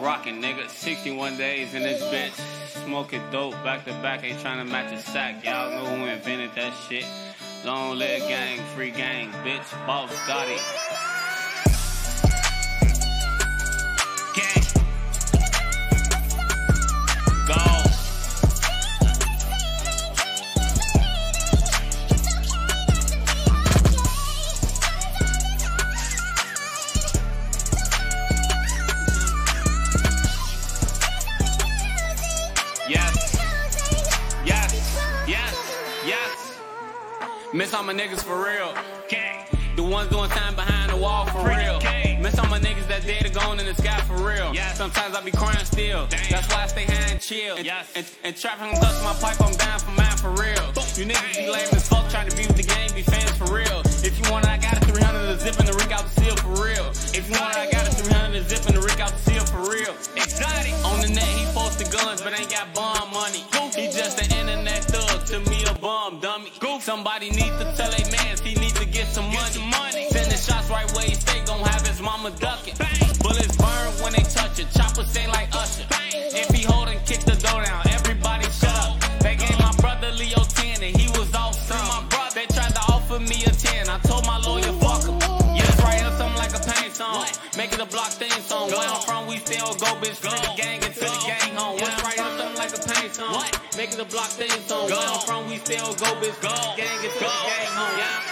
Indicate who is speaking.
Speaker 1: rockin', nigga. 61 days in this bitch. Smoking dope back to back, ain't tryna match a sack. Y'all know who invented that shit. Long live gang, free gang, bitch. Boss Scotty. Gang. Go. Yes, yes, yes, yes. Miss all my niggas for real. The ones doing time behind the wall for real. Miss all my niggas that dead or gone in the sky for real. Sometimes I be crying still. That's why I stay high and chill. And trapping touch my pipe, I'm down for mine for real. You niggas be lame as fuck, trying to be with the game, be fans for real. If you want it, I got a 300 to zip and the rig out the seal for real. If you want it, I got a 300 to zip and the rig out the seal for real. Exotic. On the net, he posted guns, but ain't got bomb money. He just an internet thug, to me a bum dummy. Somebody needs to tell a mans he needs to get some money. Sending shots right where he stay, gon' have his mama ducking. Bullets burn when they touch it, choppers sing like Usher. If he hold and kick the door down, everybody shut up. They gave my brother Leo 10 and he was off some. They tried to offer me a 10, I told my lawyer fuck him. Yes, right here something like a pain song. Make it a block theme song. Where I'm from, we still go, bitch. Split the gang until the gang home. What's right here something like a pain song. Make it a block theme song. Where I'm from, we still go, bitch. Split the gang until the gang home. Yeah.